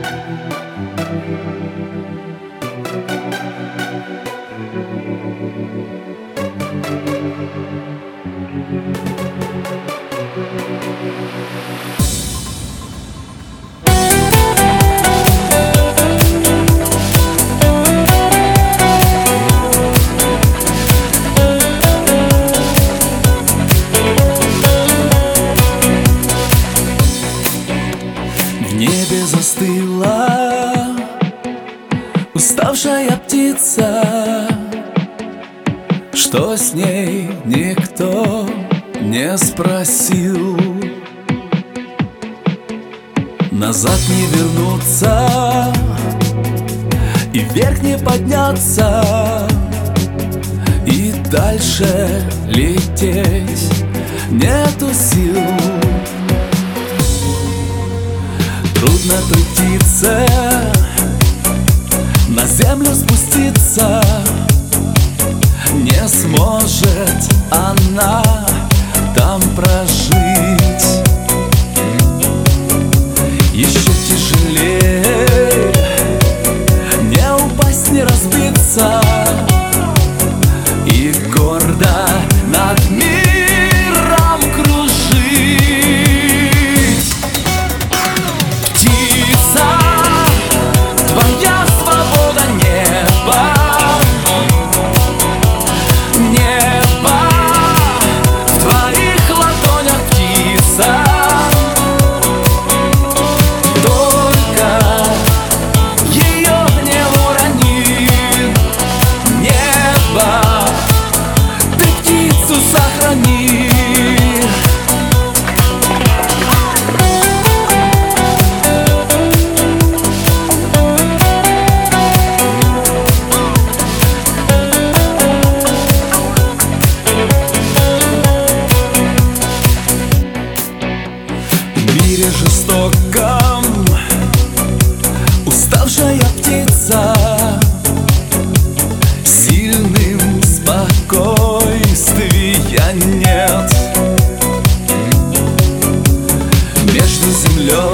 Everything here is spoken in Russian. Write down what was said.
В небе застыла уставшая птица, что с ней никто не спросил. Назад не вернуться и вверх не подняться, и дальше лететь нету сил. Трудно той птице на землю спуститься, не сможет она там прожить. Еще тяжелее не упасть, не разбиться и гордо над миром кружить. Птица, твоя свобода — небо, небо в твоих ладонях, птица. Сохрани. В мире жестоком уставшая птица сильным спокойствия нет. Между землей